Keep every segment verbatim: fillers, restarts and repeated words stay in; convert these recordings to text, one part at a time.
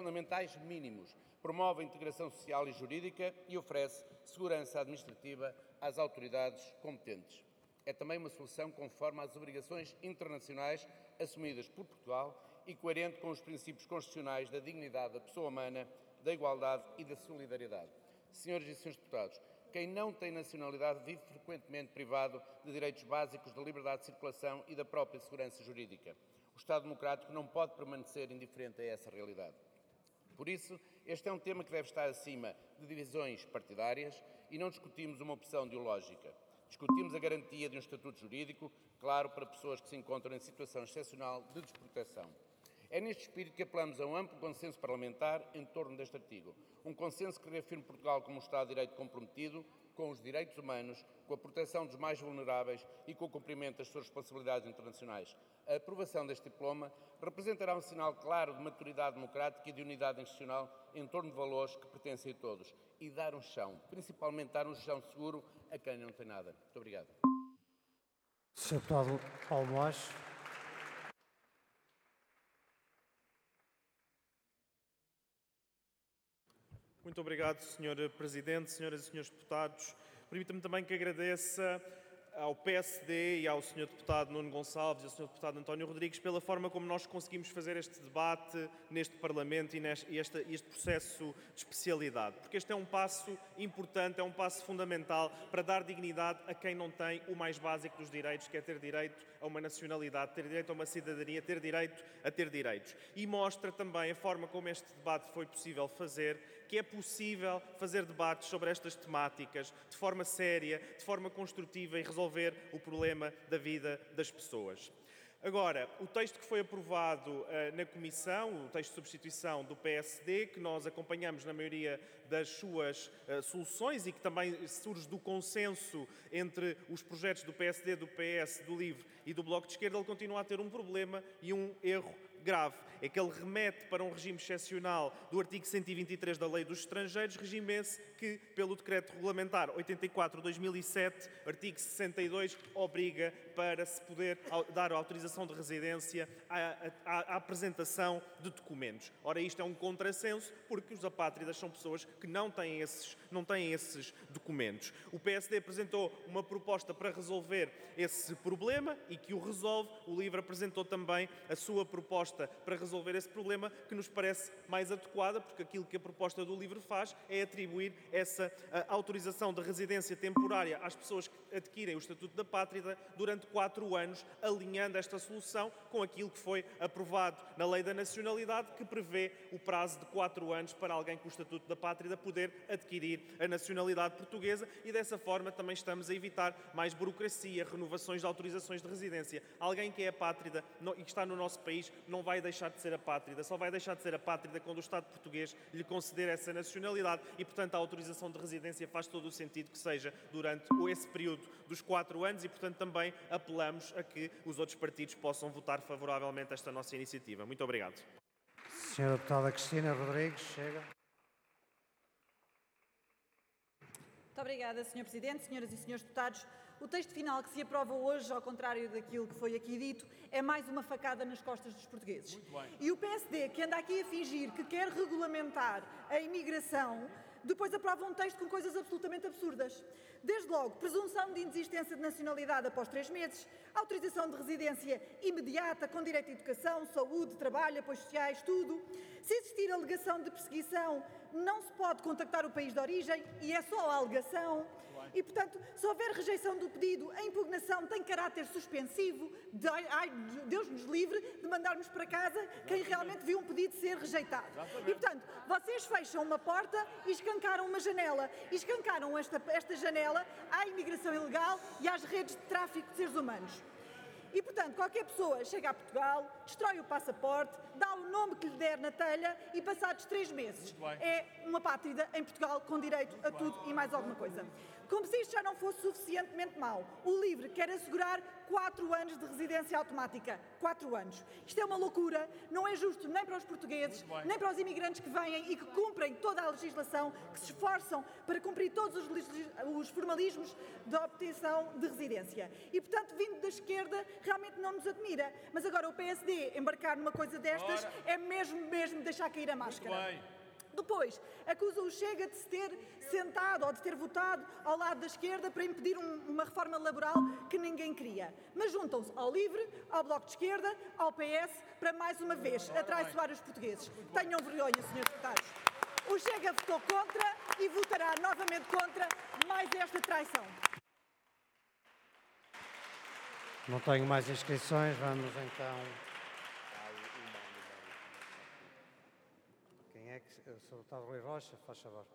fundamentais mínimos, promove a integração social e jurídica e oferece segurança administrativa às autoridades competentes. É também uma solução conforme às obrigações internacionais assumidas por Portugal e coerente com os princípios constitucionais da dignidade da pessoa humana, da igualdade e da solidariedade. Senhoras e senhores deputados, quem não tem nacionalidade vive frequentemente privado de direitos básicos da liberdade de circulação e da própria segurança jurídica. O Estado Democrático não pode permanecer indiferente a essa realidade. Por isso, este é um tema que deve estar acima de divisões partidárias e não discutimos uma opção ideológica. Discutimos a garantia de um estatuto jurídico, claro, para pessoas que se encontram em situação excepcional de desproteção. É neste espírito que apelamos a um amplo consenso parlamentar em torno deste artigo. Um consenso que reafirme Portugal como um Estado de Direito comprometido com os direitos humanos, com a proteção dos mais vulneráveis e com o cumprimento das suas responsabilidades internacionais. A aprovação deste diploma representará um sinal claro de maturidade democrática e de unidade institucional em torno de valores que pertencem a todos e dar um chão, principalmente dar um chão seguro a quem não tem nada. Muito obrigado. senhor Deputado Paulo Moraes. Muito obrigado, senhor Presidente, senhoras e senhores deputados. Permita-me também que agradeça ao P S D e ao senhor Deputado Nuno Gonçalves e ao senhor Deputado António Rodrigues pela forma como nós conseguimos fazer este debate neste Parlamento e neste, este, este processo de especialidade. Porque este é um passo importante, é um passo fundamental para dar dignidade a quem não tem o mais básico dos direitos, que é ter direito a uma nacionalidade, ter direito a uma cidadania, ter direito a ter direitos. E mostra também a forma como este debate foi possível fazer, que é possível fazer debates sobre estas temáticas de forma séria, de forma construtiva e resolver o problema da vida das pessoas. Agora, o texto que foi aprovado uh, na Comissão, o texto de substituição do P S D, que nós acompanhamos na maioria das suas uh, soluções e que também surge do consenso entre os projetos do P S D, do P S, do LIVRE e do Bloco de Esquerda, ele continua a ter um problema e um erro grave. É que ele remete para um regime excepcional do artigo cento e vinte e três da Lei dos Estrangeiros, regime esse que, pelo Decreto Regulamentar oitenta e quatro de dois mil e sete, artigo sessenta e dois, obriga para se poder dar a autorização de residência à, à, à apresentação de documentos. Ora, isto é um contrassenso, porque os apátridas são pessoas que não têm esses, não têm esses documentos. O P S D apresentou uma proposta para resolver esse problema e que o resolve. O LIVRE apresentou também a sua proposta para resolver esse problema, que nos parece mais adequada, porque aquilo que a proposta do LIVRE faz é atribuir essa autorização de residência temporária às pessoas que adquirem o Estatuto da Pátrida durante quatro anos, alinhando esta solução com aquilo que foi aprovado na Lei da Nacionalidade, que prevê o prazo de quatro anos para alguém com o Estatuto da Pátrida poder adquirir a nacionalidade portuguesa e dessa forma também estamos a evitar mais burocracia, renovações de autorizações de residência. Alguém que é apátrida e que está no nosso país não vai deixar de ser apátrida, só vai deixar de ser apátrida quando o Estado português lhe conceder essa nacionalidade e, portanto, a autorização de residência faz todo o sentido que seja durante esse período dos quatro anos e, portanto, também apelamos a que os outros partidos possam votar favoravelmente a esta nossa iniciativa. Muito obrigado. senhora Deputada Cristina Rodrigues, chega. Muito obrigada, senhor Presidente, senhoras e senhores deputados. O texto final que se aprova hoje, ao contrário daquilo que foi aqui dito, é mais uma facada nas costas dos portugueses. Muito bem. E o P S D, que anda aqui a fingir que quer regulamentar a imigração, depois aprova um texto com coisas absolutamente absurdas. Desde logo, presunção de inexistência de nacionalidade após três meses, autorização de residência imediata com direito à educação, saúde, trabalho, apoios sociais, tudo. Se existir alegação de perseguição, não se pode contactar o país de origem e é só a alegação. E, portanto, se houver rejeição do pedido, a impugnação tem caráter suspensivo. De, ai, Deus nos livre de mandarmos para casa quem realmente viu um pedido ser rejeitado. E, portanto, vocês fecham uma porta e escancaram uma janela. E escancaram esta, esta janela à imigração ilegal e às redes de tráfico de seres humanos. E, portanto, qualquer pessoa chega a Portugal, destrói o passaporte, dá o nome que lhe der na telha e, passados três meses, é uma apátrida em Portugal com direito a tudo e mais alguma coisa. Como se isto já não fosse suficientemente mau, o LIVRE quer assegurar quatro anos de residência automática. Quatro anos. Isto é uma loucura, não é justo nem para os portugueses, nem para os imigrantes que vêm e que cumprem toda a legislação, que se esforçam para cumprir todos os, os formalismos da obtenção de residência. E, portanto, vindo da esquerda, realmente não nos admira. Mas agora o P S D embarcar numa coisa destas Ora. é mesmo, mesmo deixar cair a máscara. Muito bem. Depois, acusa o Chega de se ter sentado ou de ter votado ao lado da esquerda para impedir um, uma reforma laboral que ninguém queria. Mas juntam-se ao LIVRE, ao Bloco de Esquerda, ao P S, para mais uma vez atraiçoar os portugueses. Tenham vergonha, senhores deputados. O Chega votou contra e votará novamente contra mais esta traição. Não tenho mais inscrições, vamos então... Quem é que... senhor Deputado Rui Rocha, faz favor.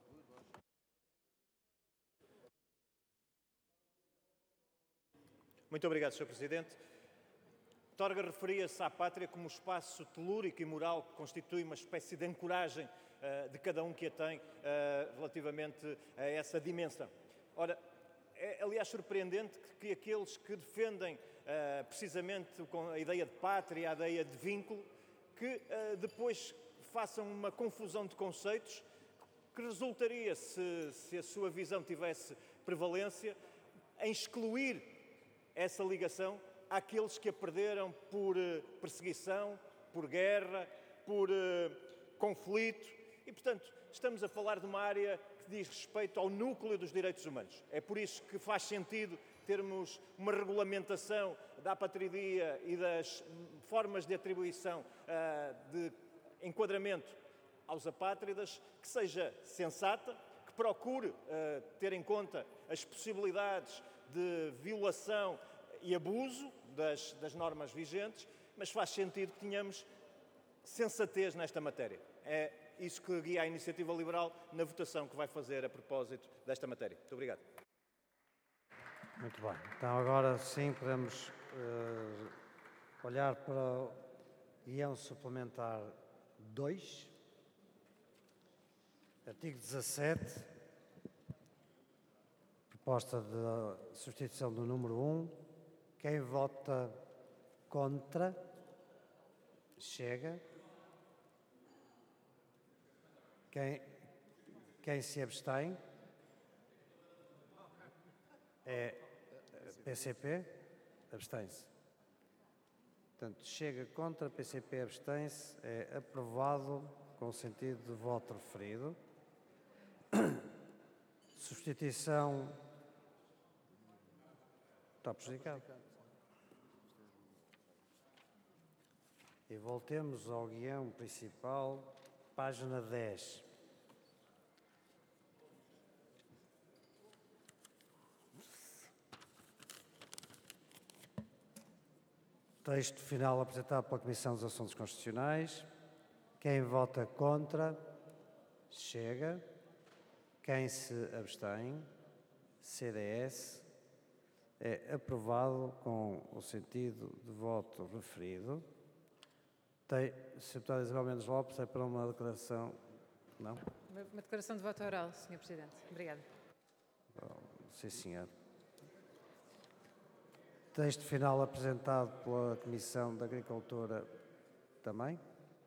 Muito obrigado, senhor Presidente. Torga referia-se à pátria como um espaço telúrico e moral que constitui uma espécie de ancoragem uh, de cada um que a tem uh, relativamente a essa dimensão. Ora, é aliás surpreendente que, que aqueles que defendem uh, precisamente com a ideia de pátria, a ideia de vínculo, que uh, depois façam uma confusão de conceitos que resultaria, se, se a sua visão tivesse prevalência, em excluir essa ligação àqueles que a perderam por uh, perseguição, por guerra, por uh, conflito. E, portanto, estamos a falar de uma área que diz respeito ao núcleo dos direitos humanos. É por isso que faz sentido termos uma regulamentação da apatridia e das formas de atribuição uh, de enquadramento aos apátridas, que seja sensata, que procure uh, ter em conta as possibilidades de violação e abuso das, das normas vigentes, mas faz sentido que tenhamos sensatez nesta matéria. É isso que guia a Iniciativa Liberal na votação que vai fazer a propósito desta matéria. Muito obrigado. Muito bem. Então agora sim podemos uh, olhar para o guião suplementar dois, artigo dezassete, proposta de substituição do número um. Quem vota contra? Chega. Quem, quem se abstém? É P C P? Abstém-se. Portanto, Chega contra, P C P abstém-se, é aprovado com o sentido de voto referido. Substituição. Está prejudicado. E voltemos ao guião principal, página dez. Texto final apresentado pela Comissão dos Assuntos Constitucionais. Quem vota contra? Chega. Quem se abstém? C D S. É aprovado com o sentido de voto referido. Tem, senhor Deputado Isabel Mendes Lopes, é para uma declaração... Não? Uma, uma declaração de voto oral, senhor Presidente. Obrigada. Sim, senhor. Texto final apresentado pela Comissão da Agricultura também.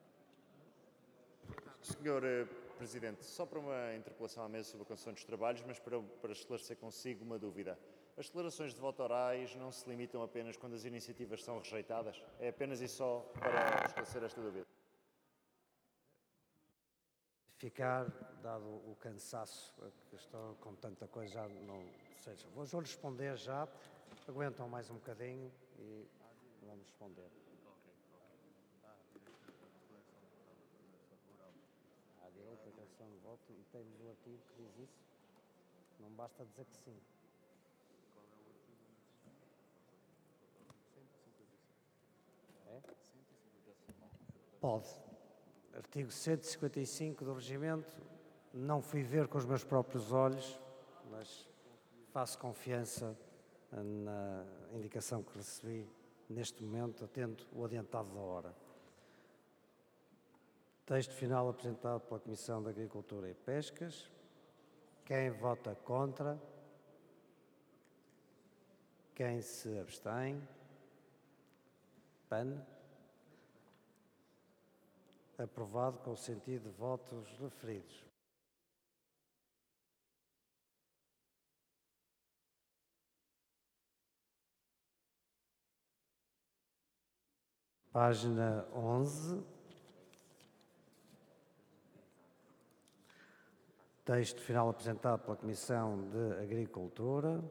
senhor Presidente, só para uma interpelação à mesa sobre a Constituição dos Trabalhos, mas para, para esclarecer consigo uma dúvida. As declarações de voto orais não se limitam apenas quando as iniciativas são rejeitadas? É apenas e só para esclarecer esta dúvida. Ficar, dado o cansaço, que estão com tanta coisa, já não seja. Vou, vou responder já, aguentam mais um bocadinho e vamos responder. Há direito à declaração de voto e temos o artigo que diz isso. Não basta dizer que sim. É? Pode. Artigo cento e cinquenta e cinco do Regimento, não fui ver com os meus próprios olhos, mas faço confiança na indicação que recebi neste momento, atento o adiantado da hora. Texto final apresentado pela Comissão de Agricultura e Pescas. Quem vota contra? Quem se abstém? P A N. Aprovado com o sentido de votos referidos. Página onze. Texto final apresentado pela Comissão de Agricultura.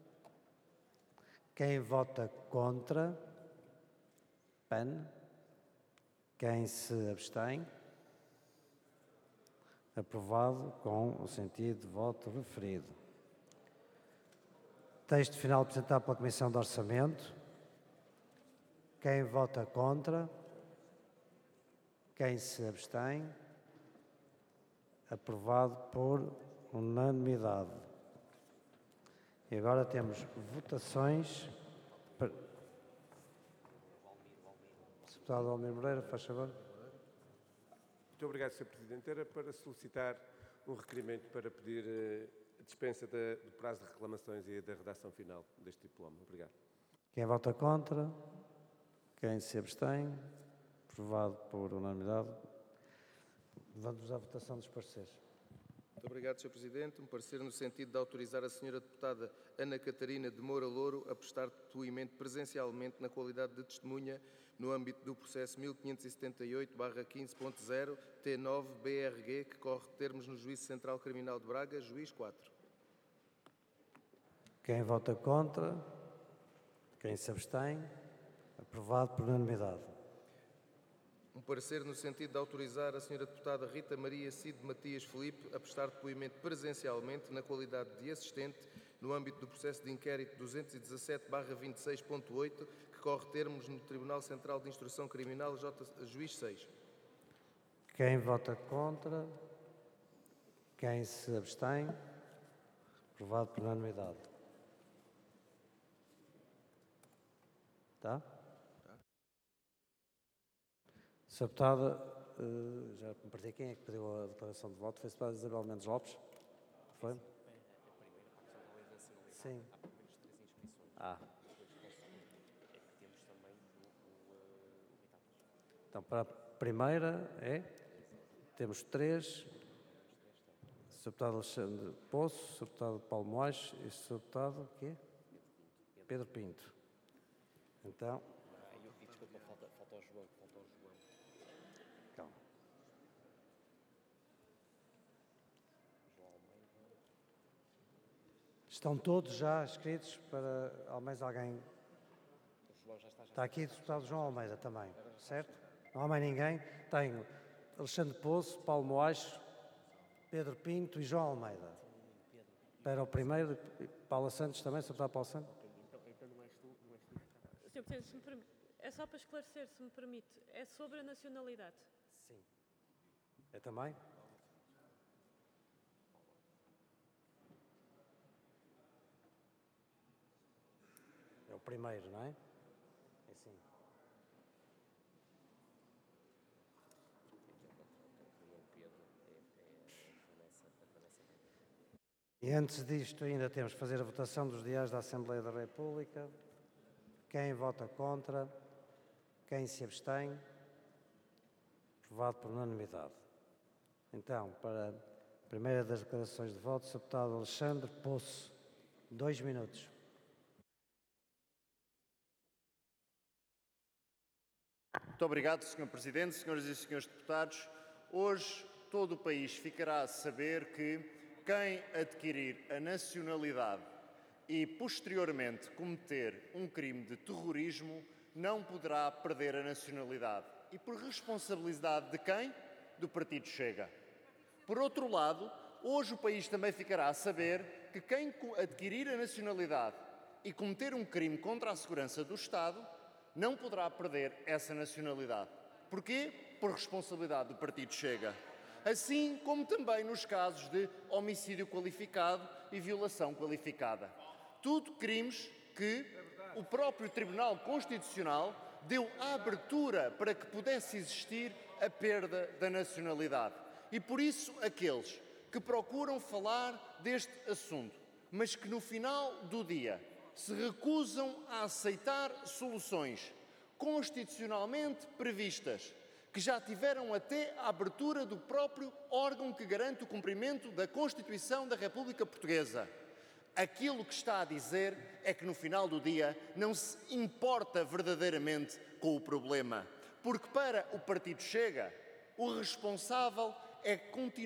Quem vota contra? P A N. Quem se abstém? Aprovado com o sentido de voto referido. Texto final apresentado pela Comissão de Orçamento. Quem vota contra? Quem se abstém? Aprovado por unanimidade. E agora temos votações. Deputado Almir Moreira, faz favor. Muito obrigado, senhor Presidente. Era para solicitar um requerimento para pedir uh, a dispensa da, do prazo de reclamações e da redação final deste diploma. Obrigado. Quem vota contra? Quem se abstém? Aprovado por unanimidade. Vamos à votação dos pareceres. Muito obrigado, senhor Presidente. Um parecer no sentido de autorizar a senhora deputada Ana Catarina de Moura Louro a prestar depoimento presencialmente na qualidade de testemunha no âmbito do processo mil quinhentos e setenta e oito barra quinze ponto zero T nove B R G, que corre termos no Juízo Central Criminal de Braga, juiz quatro. Quem vota contra? Quem se abstém? Aprovado por unanimidade. Um parecer no sentido de autorizar a senhora deputada Rita Maria Cide Matias Filipe a prestar depoimento presencialmente na qualidade de assistente no âmbito do processo de inquérito duzentos e dezassete barra vinte e seis ponto oito, que corre termos no Tribunal Central de Instrução Criminal, J, juiz seis. Quem vota contra? Quem se abstém? Aprovado por unanimidade. Tá? senhora Deputada, uh, já me perdi quem é que pediu a declaração de voto. Foi a deputada Isabel Mendes Lopes? Foi? Sim. Ah. Então, para a primeira é, temos três, o senhor Deputado Alexandre Poço, o senhor Deputado Paulo Moaes e o senhor Deputado quê? Pedro Pinto. Então... Desculpa, falta, falta o João, falta o João. Calma. Estão todos já inscritos para, ao menos alguém... Está aqui o deputado João Almeida também, certo? Não há mais ninguém. Tenho Alexandre Poço, Paulo Moaes, Pedro Pinto e João Almeida. Para o primeiro, Paula Santos também, senhor deputado Paulo Santos. senhor Presidente, se me permite, é só para esclarecer, se me permite, é sobre a nacionalidade. Sim. É também? É o primeiro, não é? É sim. E antes disto ainda temos que fazer a votação dos diários da Assembleia da República. Quem vota contra? Quem se abstém? Aprovado por unanimidade. Então, para a primeira das declarações de voto, o senhor deputado Alexandre Poço. Dois minutos. Muito obrigado, senhor Presidente, senhoras e senhores deputados. Hoje todo o país ficará a saber que quem adquirir a nacionalidade e posteriormente cometer um crime de terrorismo não poderá perder a nacionalidade. E por responsabilidade de quem? Do Partido Chega. Por outro lado, hoje o país também ficará a saber que quem adquirir a nacionalidade e cometer um crime contra a segurança do Estado não poderá perder essa nacionalidade. Porquê? Por responsabilidade do Partido Chega. Assim como também nos casos de homicídio qualificado e violação qualificada. Tudo crimes que o próprio Tribunal Constitucional deu a abertura para que pudesse existir a perda da nacionalidade. E por isso aqueles que procuram falar deste assunto, mas que no final do dia se recusam a aceitar soluções constitucionalmente previstas, que já tiveram até a abertura do próprio órgão que garante o cumprimento da Constituição da República Portuguesa. Aquilo que está a dizer é que no final do dia não se importa verdadeiramente com o problema. Porque para o Partido Chega, o responsável é continuar